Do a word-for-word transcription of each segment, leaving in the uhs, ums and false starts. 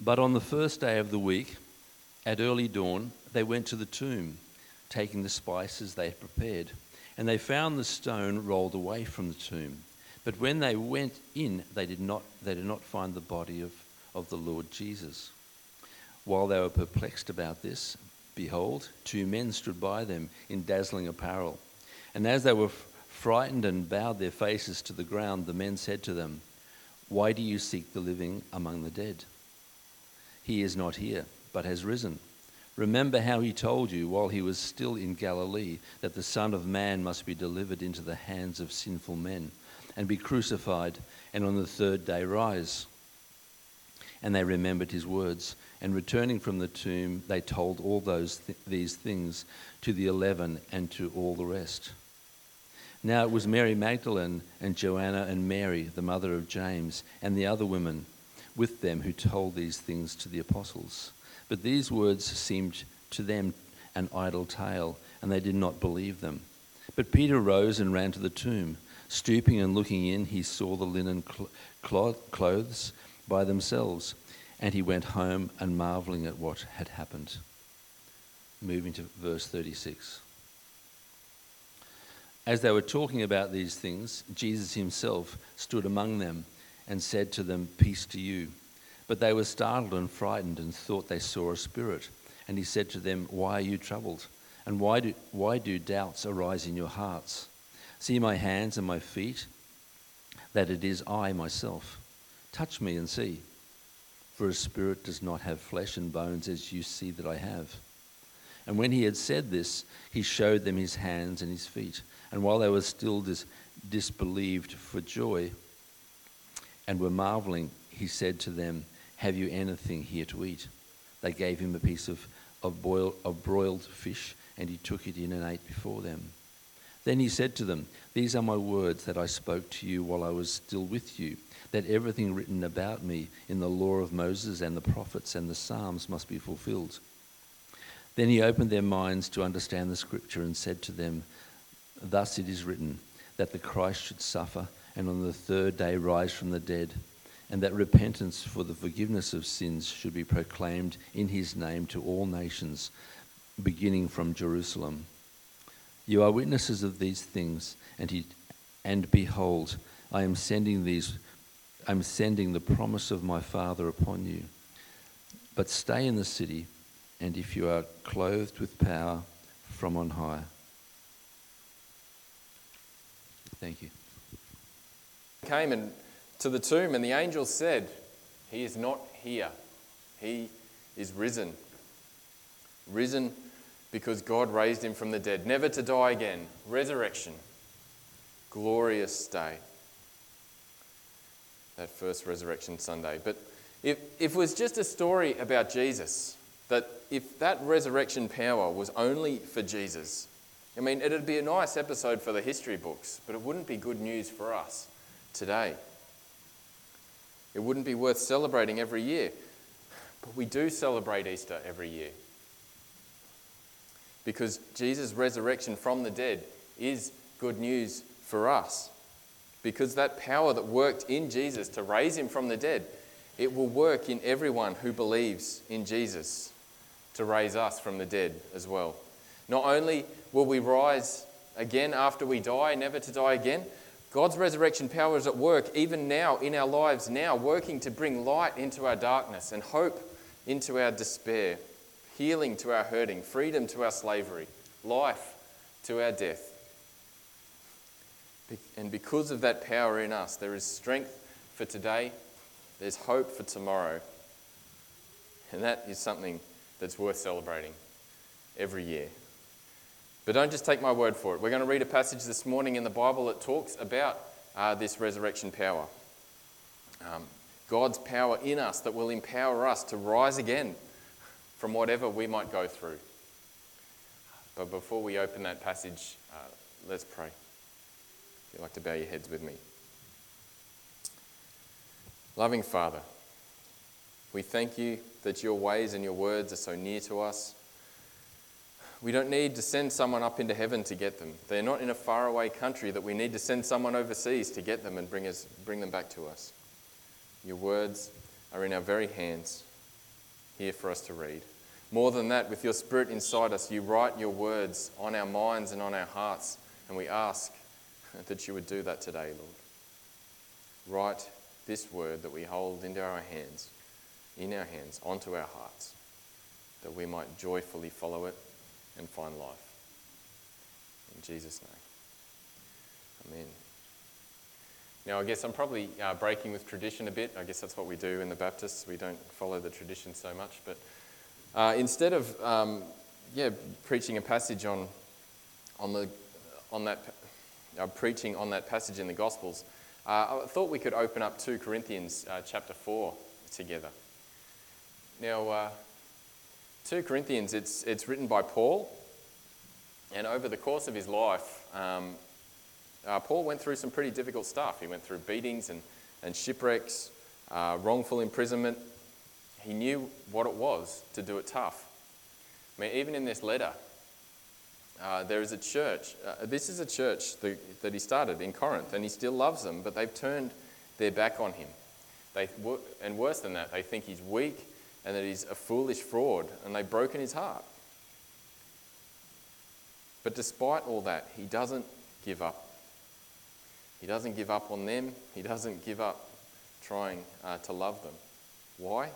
But on the first day of the week, at early dawn, they went to the tomb, taking the spices they had prepared. And they found the stone rolled away from the tomb. But when they went in, they did not, they did not find the body of, of the Lord Jesus. While they were perplexed about this, behold, two men stood by them in dazzling apparel. And as they were f- frightened and bowed their faces to the ground, the men said to them, "Why do you seek the living among the dead? He is not here, but has risen. Remember how he told you while he was still in Galilee that the Son of Man must be delivered into the hands of sinful men and be crucified, and on the third day rise." And they remembered his words, and returning from the tomb, they told all those th- these things to the eleven and to all the rest. Now it was Mary Magdalene and Joanna and Mary, the mother of James, and the other women with them who told these things to the apostles. But these words seemed to them an idle tale, and they did not believe them. But Peter rose and ran to the tomb. Stooping and looking in, he saw the linen cl- clothes by themselves, and he went home and marveling at what had happened. Moving to verse thirty-six. As they were talking about these things, Jesus himself stood among them and said to them, "Peace to you." But they were startled and frightened and thought they saw a spirit. And he said to them, "Why are you troubled? And why do, why do doubts arise in your hearts? See my hands and my feet, that it is I myself. Touch me and see. For a spirit does not have flesh and bones as you see that I have." And when he had said this, he showed them his hands and his feet. And while they were still dis- disbelieved for joy and were marveling, he said to them, "Have you anything here to eat?" They gave him a piece of, of, boil, of broiled fish, and he took it in and ate before them. Then he said to them, "These are my words that I spoke to you while I was still with you, that everything written about me in the law of Moses and the prophets and the Psalms must be fulfilled." Then he opened their minds to understand the scripture and said to them, "Thus it is written, that the Christ should suffer and on the third day rise from the dead, and that repentance for the forgiveness of sins should be proclaimed in his name to all nations, beginning from Jerusalem. You are witnesses of these things, and he, and behold, I am sending these, I am sending the promise of my Father upon you. But stay in the city, and if you are clothed with power from on high." Thank you. Came and to the tomb, and the angel said, "He is not here. He is risen." Risen because God raised him from the dead, never to die again. Resurrection. Glorious day. That first Resurrection Sunday. But if, if it was just a story about Jesus, that if that resurrection power was only for Jesus, I mean, it'd be a nice episode for the history books, but it wouldn't be good news for us today. It wouldn't be worth celebrating every year. But we do celebrate Easter every year. Because Jesus' resurrection from the dead is good news for us. Because that power that worked in Jesus to raise him from the dead, it will work in everyone who believes in Jesus to raise us from the dead as well. Not only will we rise again after we die, never to die again, God's resurrection power is at work even now in our lives now, working to bring light into our darkness and hope into our despair, healing to our hurting, freedom to our slavery, life to our death. And because of that power in us, there is strength for today, there's hope for tomorrow. And that is something that's worth celebrating every year. But don't just take my word for it. We're going to read a passage this morning in the Bible that talks about uh, this resurrection power. Um, God's power in us that will empower us to rise again from whatever we might go through. But before we open that passage, uh, let's pray. If you'd like to bow your heads with me. Loving Father, we thank you that your ways and your words are so near to us. We don't need to send someone up into heaven to get them. They're not in a faraway country that we need to send someone overseas to get them and bring us, bring them back to us. Your words are in our very hands. here for us to read. More than that, with your Spirit inside us, you write your words on our minds and on our hearts, and we ask that you would do that today, Lord. Write this word that we hold into our hands, in our hands, onto our hearts, that we might joyfully follow it and find life. In Jesus' name. Amen. Now, I guess I'm probably uh, breaking with tradition a bit. I guess that's what we do in the Baptists. We don't follow the tradition so much. But uh, instead of um, yeah, preaching a passage on on the on that uh, preaching on that passage in the Gospels, uh, I thought we could open up Second Corinthians uh, chapter four together. Now, uh, Second Corinthians, it's it's written by Paul, and over the course of his life, um, Uh, Paul went through some pretty difficult stuff. He went through beatings and, and shipwrecks, uh, wrongful imprisonment. He knew what it was to do it tough. I mean, even in this letter, uh, there is a church. Uh, this is a church that, that he started in Corinth, and he still loves them, but they've turned their back on him. They, and worse than that, they think he's weak and that he's a foolish fraud, and they've broken his heart. But despite all that, he doesn't give up. He doesn't give up on them. He doesn't give up trying uh, to love them. Why?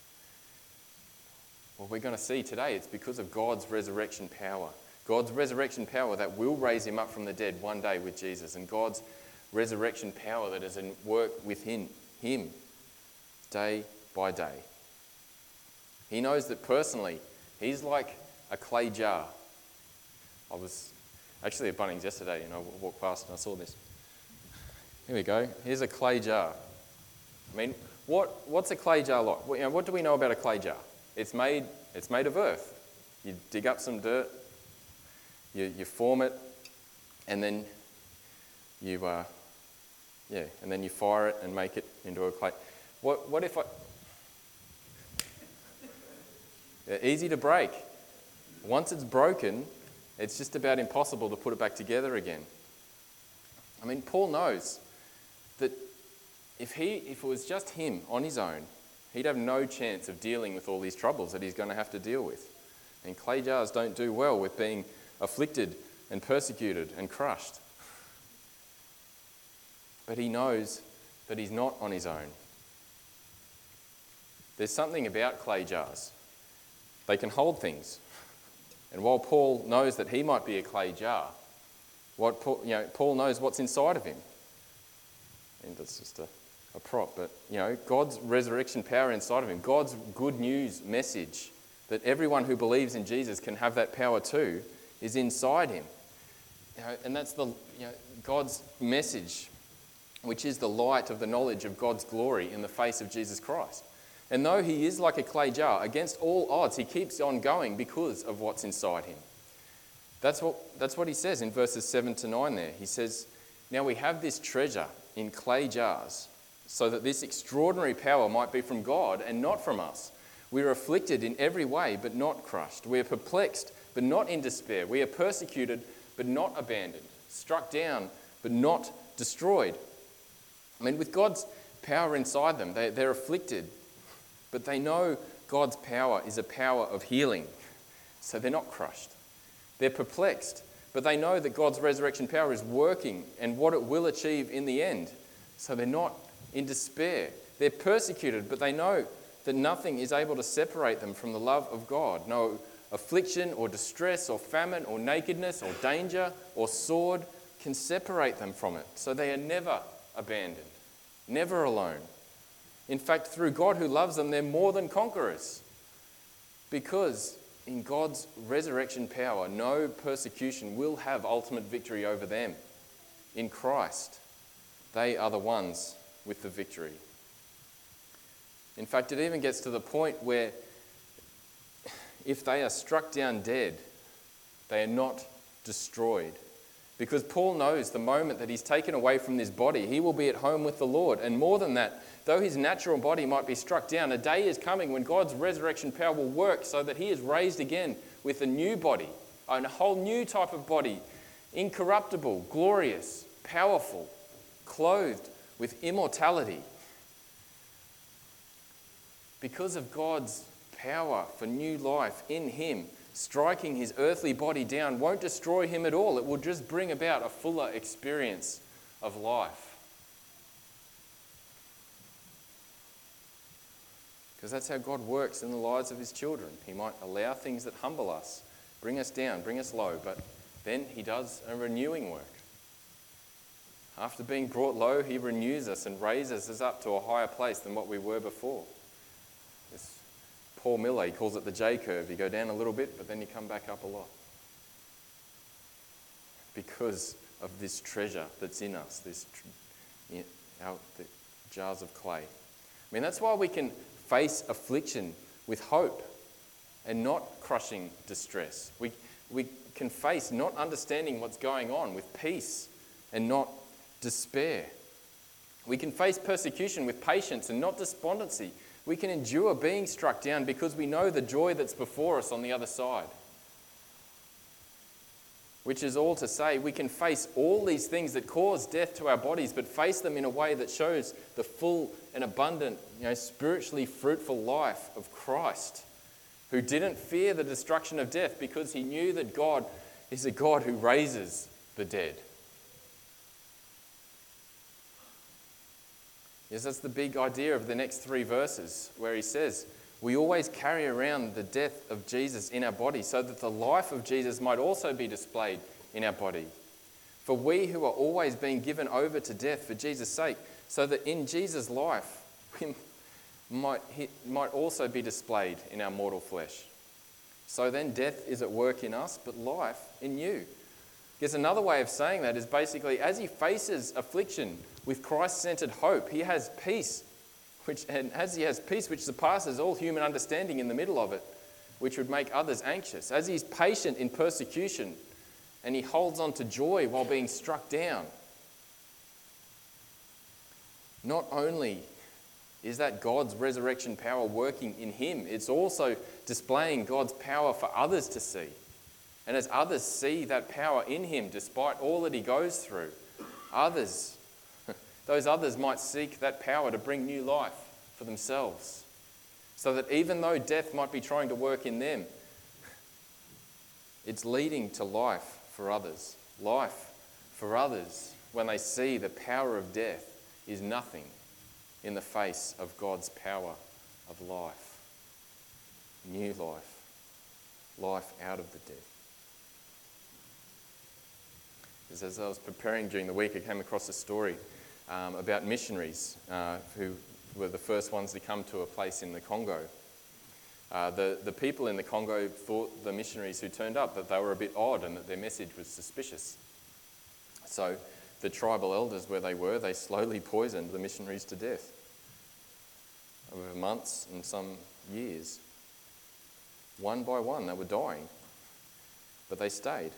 Well, we're going to see today it's because of God's resurrection power. God's resurrection power that will raise him up from the dead one day with Jesus, and God's resurrection power that is in work within him day by day. He knows that personally, he's like a clay jar. I was actually at Bunnings yesterday and I walked past and I saw this. Here we go. Here's a clay jar. I mean, what, what's a clay jar like? What, you know, what do we know about a clay jar? It's made, it's made of earth. You dig up some dirt, you, you form it, and then you, uh, yeah, and then you fire it and make it into a clay. What, what if I? They're easy to break. Once it's broken, it's just about impossible to put it back together again. I mean, Paul knows that if he, if it was just him on his own, he'd have no chance of dealing with all these troubles that he's going to have to deal with. And clay jars don't do well with being afflicted and persecuted and crushed. But he knows that he's not on his own. There's something about clay jars. They can hold things. And while Paul knows that he might be a clay jar, what Paul, you know, Paul knows what's inside of him. And that's just a, a prop, but you know, God's resurrection power inside of him, God's good news message that everyone who believes in Jesus can have that power too, is inside him. You know, and that's the you know, God's message, which is the light of the knowledge of God's glory in the face of Jesus Christ. And though he is like a clay jar, against all odds, he keeps on going because of what's inside him. That's what, that's what he says in verses seven to nine there. He says, "Now we have this treasure in clay jars, so that this extraordinary power might be from God and not from us. We are afflicted in every way, but not crushed. We are perplexed, but not in despair. We are persecuted, but not abandoned. Struck down, but not destroyed." I mean, with God's power inside them, they, they're afflicted, but they know God's power is a power of healing, so they're not crushed. They're perplexed, but they know that God's resurrection power is working and what it will achieve in the end. So they're not in despair. They're persecuted, but they know that nothing is able to separate them from the love of God. No affliction or distress or famine or nakedness or danger or sword can separate them from it. So they are never abandoned, never alone. In fact, through God who loves them, they're more than conquerors. Because in God's resurrection power, no persecution will have ultimate victory over them. In Christ, they are the ones with the victory. In fact, it even gets to the point where if they are struck down dead, they are not destroyed. Because Paul knows the moment that he's taken away from this body, he will be at home with the Lord. And more than that, though his natural body might be struck down, a day is coming when God's resurrection power will work so that he is raised again with a new body, a whole new type of body, incorruptible, glorious, powerful, clothed with immortality. Because of God's power for new life in him, striking his earthly body down, won't destroy him at all. It will just bring about a fuller experience of life. Because that's how God works in the lives of his children. He might allow things that humble us, bring us down, bring us low, but then he does a renewing work. After being brought low, he renews us and raises us up to a higher place than what we were before. This Paul Miller, he calls it the J-curve. You go down a little bit, but then you come back up a lot. Because of this treasure that's in us, this you know, our, the jars of clay. I mean, that's why we can face affliction with hope and not crushing distress. We, we can face not understanding what's going on with peace and not despair. We can face persecution with patience and not despondency. We can endure being struck down because we know the joy that's before us on the other side. Which is all to say, we can face all these things that cause death to our bodies, but face them in a way that shows the full and abundant, you know, spiritually fruitful life of Christ, who didn't fear the destruction of death because he knew that God is a God who raises the dead. Yes, that's the big idea of the next three verses, where he says, we always carry around the death of Jesus in our body so that the life of Jesus might also be displayed in our body. For we who are always being given over to death for Jesus' sake, so that in Jesus' life we might, might also be displayed in our mortal flesh. So then death is at work in us, but life in you. I guess another way of saying that is basically as he faces affliction with Christ-centered hope, he has peace, which, and as he has peace which surpasses all human understanding in the middle of it, which would make others anxious. As he's patient in persecution and he holds on to joy while being struck down. Not only is that God's resurrection power working in him, it's also displaying God's power for others to see. And as others see that power in him, despite all that he goes through, others, those others might seek that power to bring new life for themselves. So that even though death might be trying to work in them, it's leading to life for others. Life for others when they see the power of death is nothing in the face of God's power of life. New life. Life out of the dead. Because as I was preparing during the week, I came across a story um, about missionaries uh, who were the first ones to come to a place in the Congo. Uh, the, the people in the Congo thought the missionaries who turned up that they were a bit odd and that their message was suspicious. So the tribal elders where they were, they slowly poisoned the missionaries to death over months and some years. One by one, they were dying, but they stayed.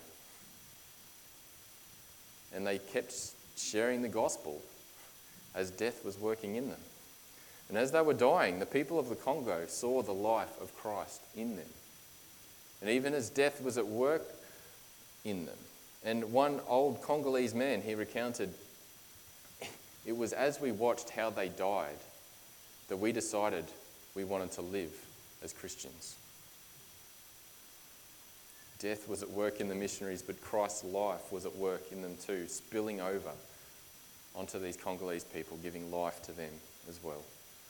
And they kept sharing the gospel as death was working in them. And as they were dying, the people of the Congo saw the life of Christ in them. And even as death was at work in them. And one old Congolese man, he recounted, it was as we watched how they died that we decided we wanted to live as Christians. Death was at work in the missionaries, but Christ's life was at work in them too, spilling over onto these Congolese people, giving life to them as well.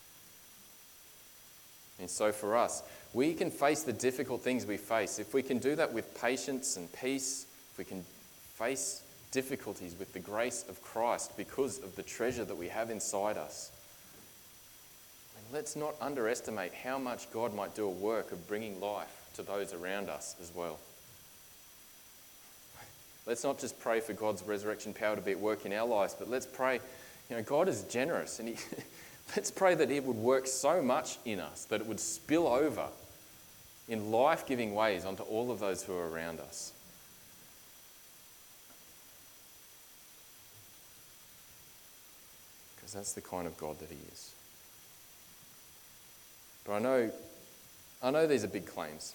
And so for us, we can face the difficult things we face. If we can do that with patience and peace, if we can face difficulties with the grace of Christ because of the treasure that we have inside us, and let's not underestimate how much God might do a work of bringing life to those around us as well. Let's not just pray for God's resurrection power to be at work in our lives, but let's pray, you know, God is generous, and he, let's pray that it would work so much in us that it would spill over in life-giving ways onto all of those who are around us. Because that's the kind of God that he is. But I know, I know these are big claims.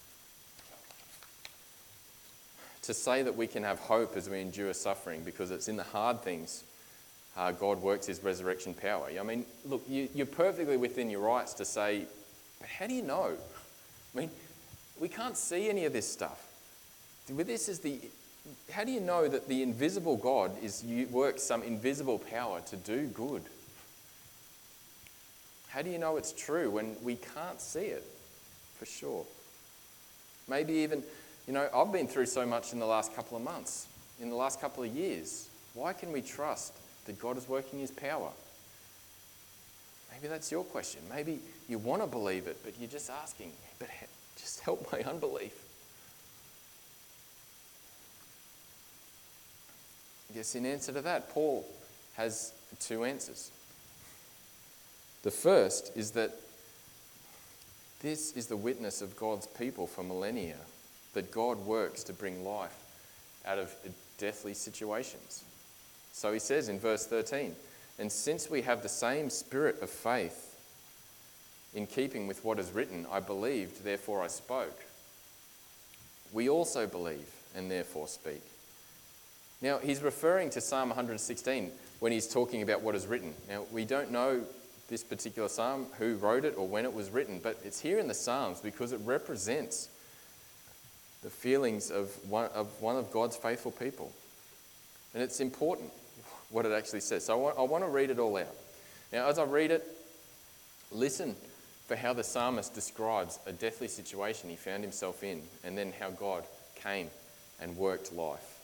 To say that we can have hope as we endure suffering because it's in the hard things uh, God works his resurrection power. I mean, look, you, you're perfectly within your rights to say But how do you know? I mean, we can't see any of this stuff. With this is the, how do you know that the invisible God is works some invisible power to do good? How do you know it's true when we can't see it for sure? Maybe even, you know, I've been through so much in the last couple of months, in the last couple of years. Why can we trust that God is working his power? Maybe that's your question. Maybe you want to believe it, but you're just asking, but just help my unbelief. I guess in answer to that, Paul has two answers. The first is that this is the witness of God's people for millennia, that God works to bring life out of deathly situations. So he says in verse thirteen, and since we have the same spirit of faith, in keeping with what is written, I believed, therefore I spoke. We also believe and therefore speak. Now, he's referring to Psalm one hundred sixteen when he's talking about what is written. Now, we don't know this particular psalm, who wrote it or when it was written, but it's here in the Psalms because it represents the feelings of one of, one of God's faithful people. And it's important what it actually says. So I want, I want to read it all out. Now, as I read it, listen for how the psalmist describes a deathly situation he found himself in, and then how God came and worked life.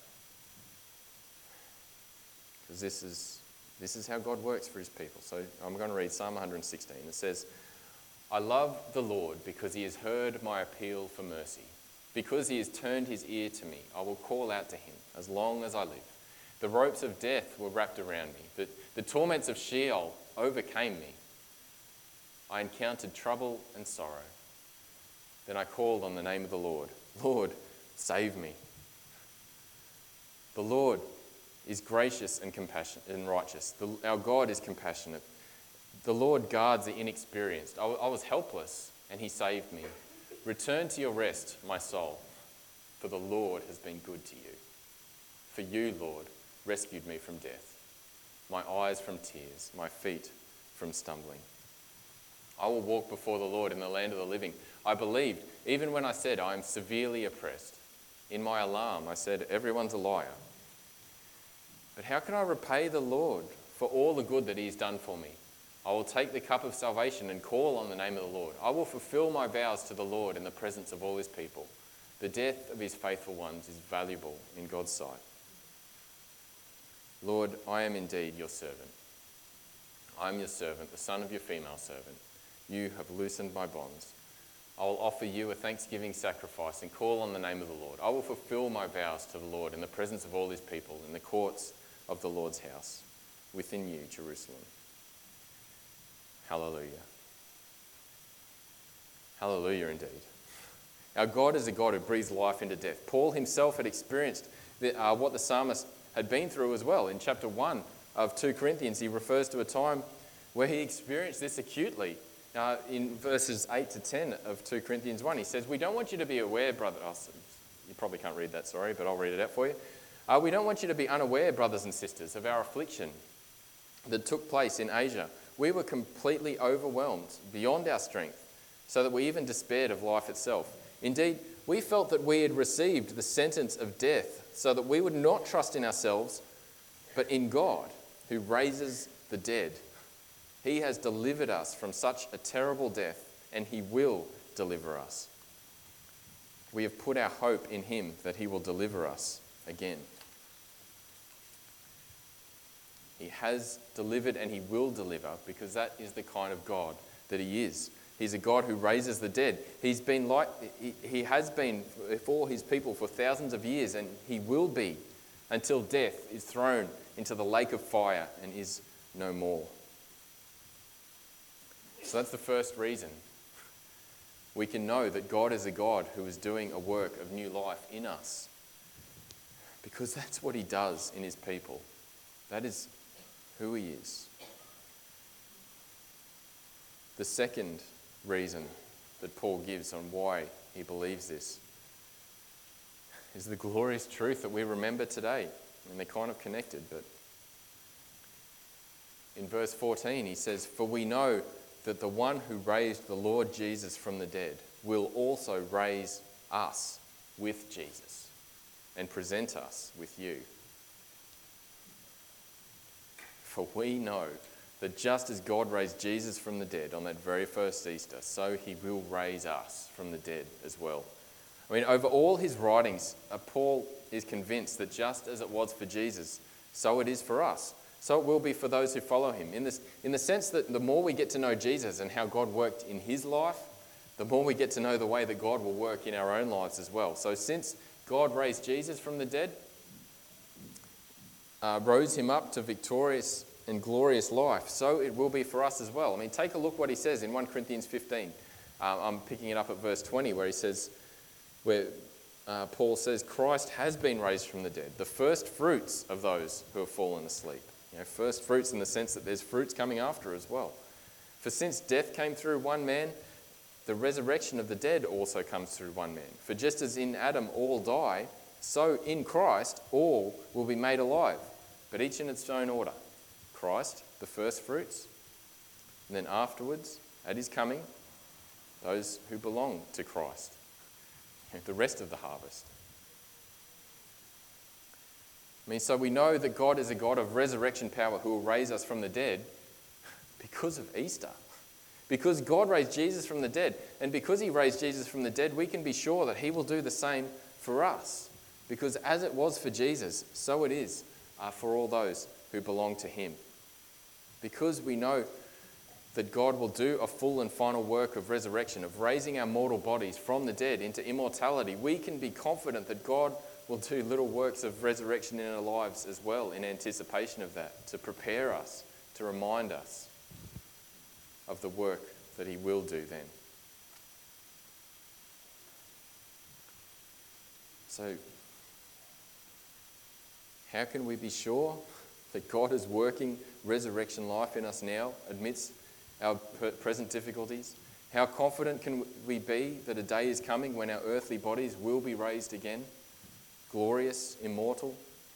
Because this is, this is how God works for his people. So I'm going to read Psalm one hundred sixteen. It says, I love the Lord because he has heard my appeal for mercy. Because he has turned his ear to me, I will call out to him as long as I live. The ropes of death were wrapped around me. The, the torments of Sheol overcame me. I encountered trouble and sorrow. Then I called on the name of the Lord. Lord, save me. The Lord is gracious and compassionate and righteous. The, our God is compassionate. The Lord guards the inexperienced. I, I was helpless and he saved me. Return to your rest, my soul, for the Lord has been good to you. For you, Lord, rescued me from death, my eyes from tears, my feet from stumbling. I will walk before the Lord in the land of the living. I believed, even when I said I am severely oppressed. In my alarm, I said, everyone's a liar. But how can I repay the Lord for all the good that he has done for me? I will take the cup of salvation and call on the name of the Lord. I will fulfill my vows to the Lord in the presence of all his people. The death of his faithful ones is valuable in God's sight. Lord, I am indeed your servant. I am your servant, the son of your female servant. You have loosened my bonds. I will offer you a thanksgiving sacrifice and call on the name of the Lord. I will fulfill my vows to the Lord in the presence of all his people, in the courts of the Lord's house, within you, Jerusalem. Hallelujah. Hallelujah indeed. Our God is a God who breathes life into death. Paul himself had experienced the, uh, what the psalmist had been through as well. In chapter one of Second Corinthians, he refers to a time where he experienced this acutely. Uh, in verses eight to ten of Second Corinthians one, he says, we don't want you to be aware, brother... Oh, you probably can't read that, sorry, but I'll read it out for you. Uh, we don't want you to be unaware, brothers and sisters, of our affliction that took place in Asia. We were completely overwhelmed beyond our strength, so that we even despaired of life itself. Indeed, we felt that we had received the sentence of death, so that we would not trust in ourselves, but in God, who raises the dead. He has delivered us from such a terrible death, and he will deliver us. We have put our hope in him that he will deliver us again. He has delivered and he will deliver, because that is the kind of God that he is. He's a God who raises the dead. He's been like, he, he has been for his people for thousands of years, and he will be until death is thrown into the lake of fire and is no more. So that's the first reason we can know that God is a God who is doing a work of new life in us, because that's what he does in his people. That is who he is. The second reason that Paul gives on why he believes this is the glorious truth that we remember today. And they're kind of connected, but in verse fourteen he says, for we know that the one who raised the Lord Jesus from the dead will also raise us with Jesus and present us with you. For we know that just as God raised Jesus from the dead on that very first Easter, so he will raise us from the dead as well. I mean, over all his writings, uh, Paul is convinced that just as it was for Jesus, so it is for us. So it will be for those who follow him. In this, in the sense that the more we get to know Jesus and how God worked in his life, the more we get to know the way that God will work in our own lives as well. So since God raised Jesus from the dead, uh, rose him up to victorious and glorious life, so it will be for us as well. I mean, take a look what he says in First Corinthians fifteen. Uh, I'm picking it up at verse twenty, where he says, where uh, Paul says, Christ has been raised from the dead, the first fruits of those who have fallen asleep. You know, first fruits in the sense that there's fruits coming after as well. For since death came through one man, the resurrection of the dead also comes through one man. For just as in Adam all die, so in Christ all will be made alive, but each in its own order. Christ, the first fruits, and then afterwards, at his coming, those who belong to Christ, the rest of the harvest. I mean, so we know that God is a God of resurrection power who will raise us from the dead because of Easter. Because God raised Jesus from the dead, and because he raised Jesus from the dead, we can be sure that he will do the same for us. Because as it was for Jesus, so it is uh, for all those who belong to him. Because we know that God will do a full and final work of resurrection, of raising our mortal bodies from the dead into immortality, we can be confident that God will do little works of resurrection in our lives as well in anticipation of that, to prepare us, to remind us of the work that he will do then. So, how can we be sure that God is working resurrection life in us now amidst our present difficulties? How confident can we be that a day is coming when our earthly bodies will be raised again, glorious, immortal?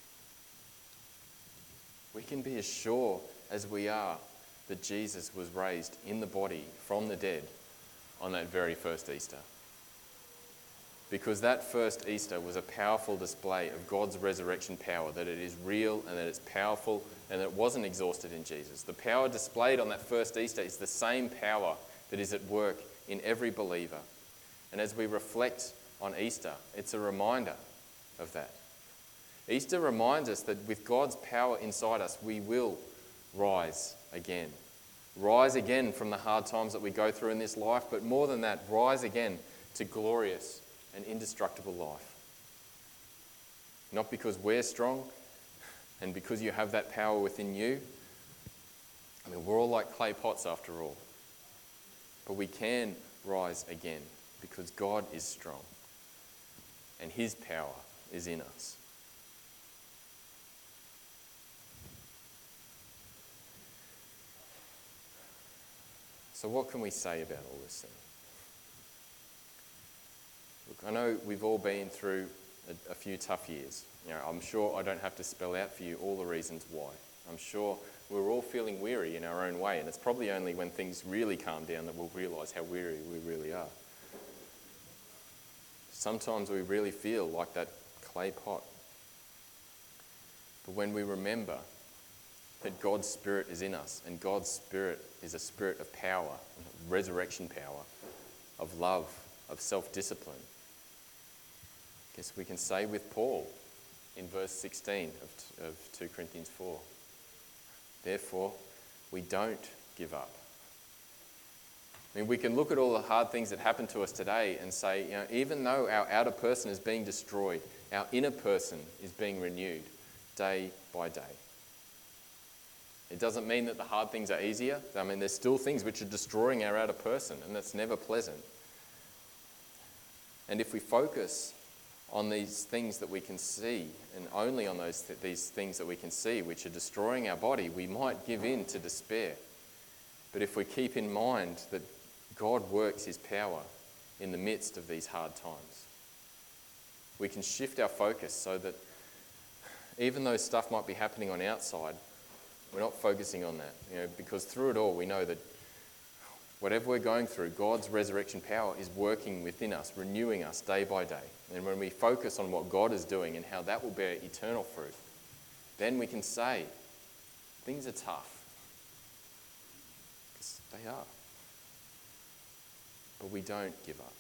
We can be as sure as we are that Jesus was raised in the body from the dead on that very first Easter. Because that first Easter was a powerful display of God's resurrection power, that it is real and that it's powerful and that it wasn't exhausted in Jesus. The power displayed on that first Easter is the same power that is at work in every believer. And as we reflect on Easter, it's a reminder of that. Easter reminds us that with God's power inside us, we will rise again. Rise again from the hard times that we go through in this life, but more than that, rise again to glorious and indestructible life. Not because we're strong and because you have that power within you. I mean, we're all like clay pots after all. But we can rise again because God is strong and his power is in us. So what can we say about all this then? Look, I know we've all been through a, a few tough years. You know, I'm sure I don't have to spell out for you all the reasons why. I'm sure we're all feeling weary in our own way, and it's probably only when things really calm down that we'll realise how weary we really are. Sometimes we really feel like that clay pot. But when we remember that God's Spirit is in us, and God's Spirit is a spirit of power, resurrection power, of love, of self-discipline, I guess we can say with Paul in verse sixteen of, of two Corinthians four, therefore, we don't give up. I mean, we can look at all the hard things that happen to us today and say, you know, even though our outer person is being destroyed, our inner person is being renewed day by day. It doesn't mean that the hard things are easier. I mean, there's still things which are destroying our outer person, and that's never pleasant. And if we focus on these things that we can see, and only on those th- these things that we can see which are destroying our body, we might give in to despair. But if we keep in mind that God works his power in the midst of these hard times, we can shift our focus so that even though stuff might be happening on outside, we're not focusing on that, you know, because through it all we know that Whatever we're going through, God's resurrection power is working within us, renewing us day by day. And when we focus on what God is doing and how that will bear eternal fruit, then we can say, things are tough. Because they are. But we don't give up.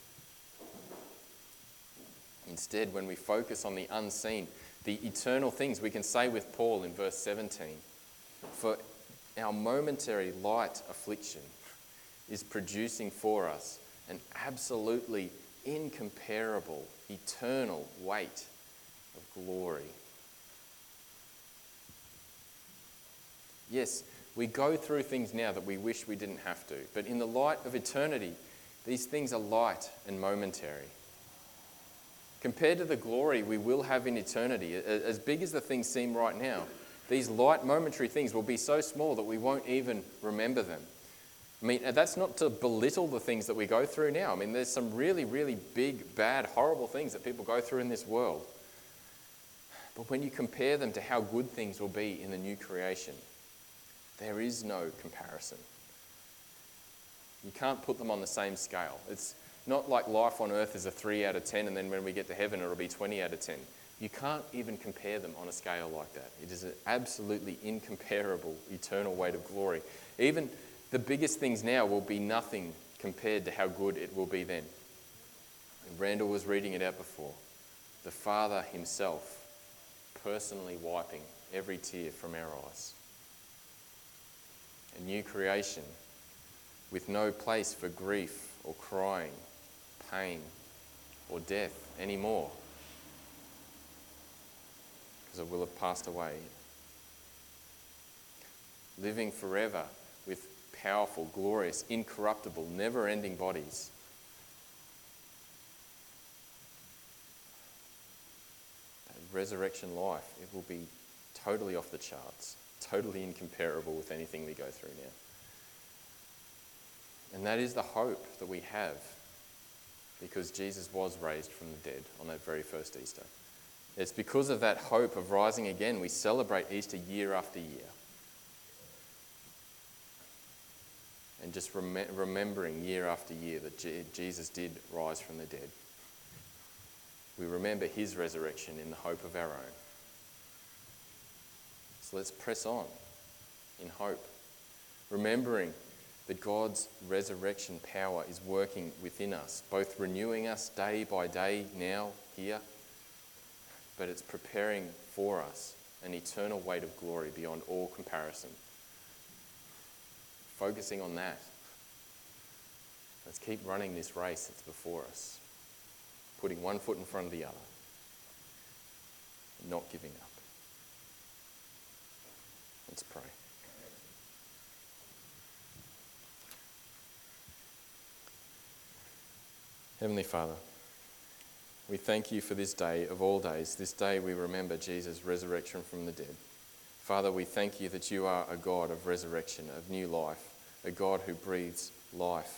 Instead, when we focus on the unseen, the eternal things, we can say with Paul in verse seventeen, for our momentary light affliction is producing for us an absolutely incomparable, eternal weight of glory. Yes, we go through things now that we wish we didn't have to, but in the light of eternity, these things are light and momentary. Compared to the glory we will have in eternity, as big as the things seem right now, these light momentary things will be so small that we won't even remember them. I mean, that's not to belittle the things that we go through now. I mean, there's some really, really big, bad, horrible things that people go through in this world. But when you compare them to how good things will be in the new creation, there is no comparison. You can't put them on the same scale. It's not like life on earth is a three out of ten, and then when we get to heaven it'll be twenty out of ten. You can't even compare them on a scale like that. It is an absolutely incomparable eternal weight of glory. Even the biggest things now will be nothing compared to how good it will be then. And Randall was reading it out before. The Father himself personally wiping every tear from our eyes. A new creation with no place for grief or crying, pain or death anymore, because it will have passed away. Living forever with powerful, glorious, incorruptible, never-ending bodies. That resurrection life, it will be totally off the charts, totally incomparable with anything we go through now. And that is the hope that we have, because Jesus was raised from the dead on that very first Easter. It's because of that hope of rising again we celebrate Easter year after year. And just rem- remembering year after year that Je- Jesus did rise from the dead. We remember his resurrection in the hope of our own. So let's press on in hope, remembering that God's resurrection power is working within us, both renewing us day by day now, here, but it's preparing for us an eternal weight of glory beyond all comparison. Focusing on that. Let's keep running this race that's before us, putting one foot in front of the other, and not giving up. Let's pray. Heavenly Father, we thank you for this day of all days. This day we remember Jesus' resurrection from the dead. Father, we thank you that you are a God of resurrection, of new life, a God who breathes life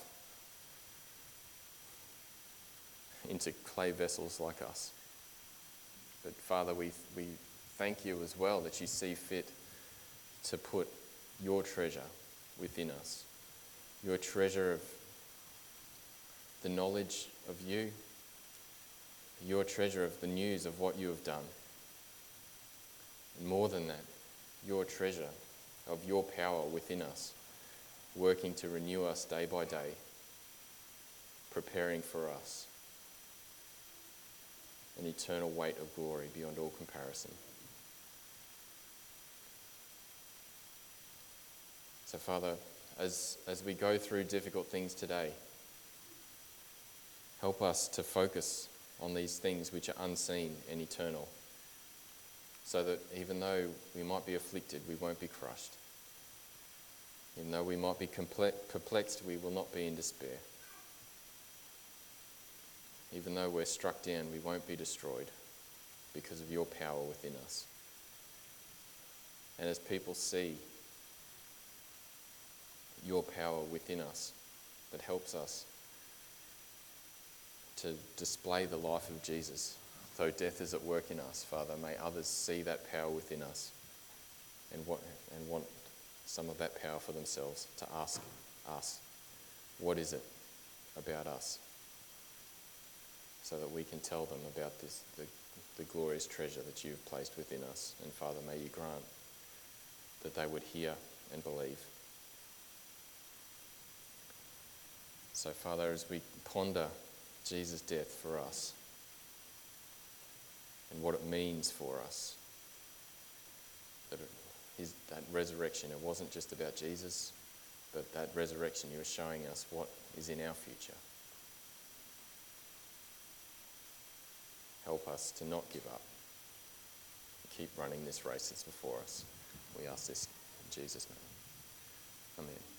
into clay vessels like us. But Father, we, we thank you as well that you see fit to put your treasure within us, your treasure of the knowledge of you, your treasure of the news of what you have done. And more than that, your treasure of your power within us, working to renew us day by day, preparing for us an eternal weight of glory beyond all comparison. So Father, as, as we go through difficult things today, help us to focus on these things which are unseen and eternal, so that even though we might be afflicted, we won't be crushed. Even though we might be perplexed, we will not be in despair. Even though we're struck down, we won't be destroyed because of your power within us. And as people see your power within us that helps us to display the life of Jesus, though death is at work in us, Father, may others see that power within us and want, and want some of that power for themselves, to ask us what is it about us, so that we can tell them about this, the, the glorious treasure that you have placed within us. And Father, may you grant that they would hear and believe. So Father, as we ponder Jesus' death for us and what it means for us, that it, his, that resurrection, it wasn't just about Jesus, but that resurrection, you are showing us what is in our future. Help us to not give up. Keep running this race that's before us. We ask this in Jesus' name. Amen.